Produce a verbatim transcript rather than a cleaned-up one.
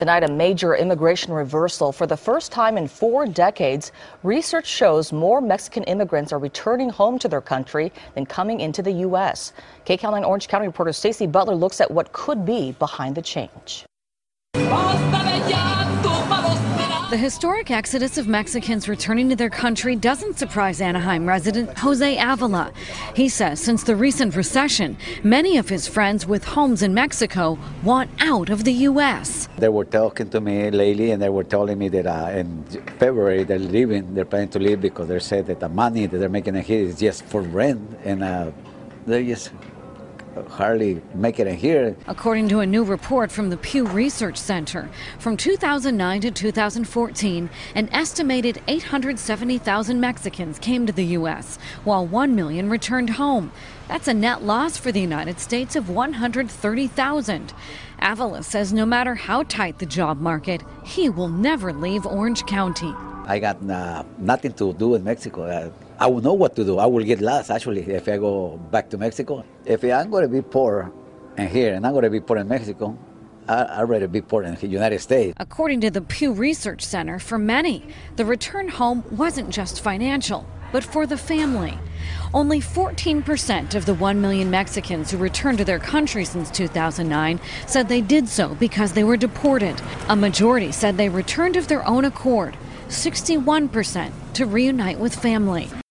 Tonight, a major immigration reversal. For the first time in four decades, research shows more Mexican immigrants are returning home to their country than coming into the U S K C A L nine Orange County reporter Stacey Butler looks at what could be behind the change. The historic exodus of Mexicans returning to their country doesn't surprise Anaheim resident Jose Avila. He says since the recent recession, many of his friends with homes in Mexico want out of the U S They were talking to me lately and they were telling me that uh, in February they're leaving, they're planning to leave because they said that the money that they're making here is just for rent and uh, they just hardly make it in here. According to a new report from the Pew Research Center, from two thousand nine to two thousand fourteen, an estimated eight hundred seventy thousand Mexicans came to the U S, while one million returned home. That's a net loss for the United States of one hundred thirty thousand. Avila says no matter how tight the job market, he will never leave Orange County. I got uh, nothing to do in Mexico. Uh, I will know what to do. I will get lost, actually, if I go back to Mexico. If I'm going to be poor in here and I'm going to be poor in Mexico, I, I'd rather be poor in the United States. According to the Pew Research Center, for many, the return home wasn't just financial, but for the family. Only fourteen percent of the one million Mexicans who returned to their country since two thousand nine said they did so because they were deported. A majority said they returned of their own accord, sixty-one percent to reunite with family.